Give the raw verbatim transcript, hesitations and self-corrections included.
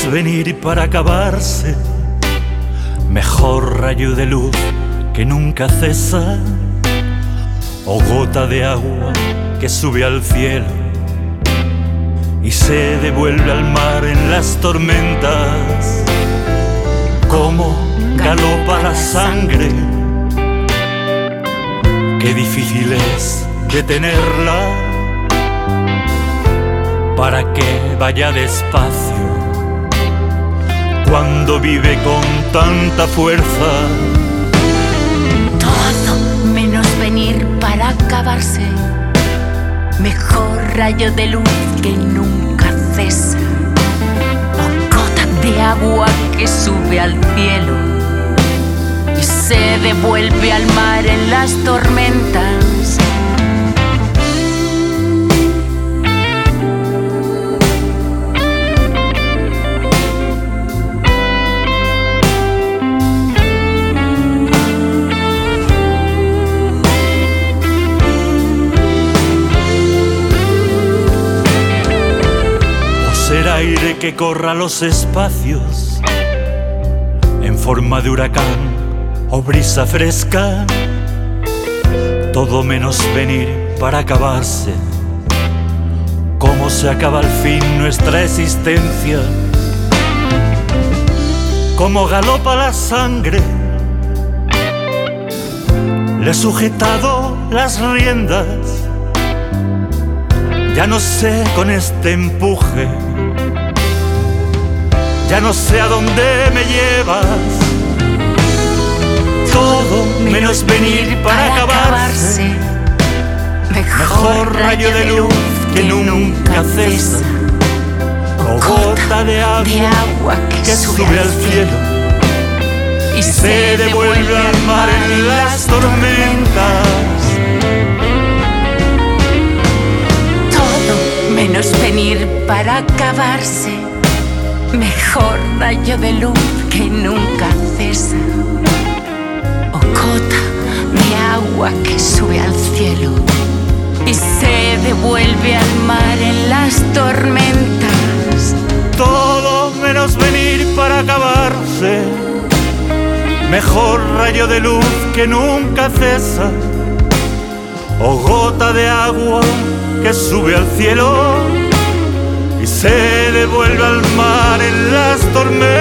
menos venir para acabarse, mejor rayo de luz que nunca cesa, o gota de agua que sube al cielo y se devuelve al mar en las tormentas. Como galopa la sangre, qué difícil es detenerla para que vaya despacio cuando vive con tanta fuerza. Todo menos venir para acabarse, mejor rayo de luz que nunca cesa, o gota de agua que sube al cielo y se devuelve al mar en las tormentas. Ser aire que corra los espacios en forma de huracán o brisa fresca, todo menos venir para acabarse, como se acaba al fin nuestra existencia. Como galopa la sangre, le he sujetado las riendas, ya no sé con este empuje, ya no sé a dónde me llevas. Todo menos venir para acabarse, mejor rayo de luz que nunca cesa, o gota de agua que sube al cielo y se devuelve al mar en las tormentas. Todo menos venir para acabarse, mejor rayo de luz que nunca cesa, o gota de agua que sube al cielo y se devuelve al mar en las tormentas. Todo menos venir para acabarse, mejor rayo de luz que nunca cesa, o gota de agua que sube al cielo y se devuelve al mar en las tormentas.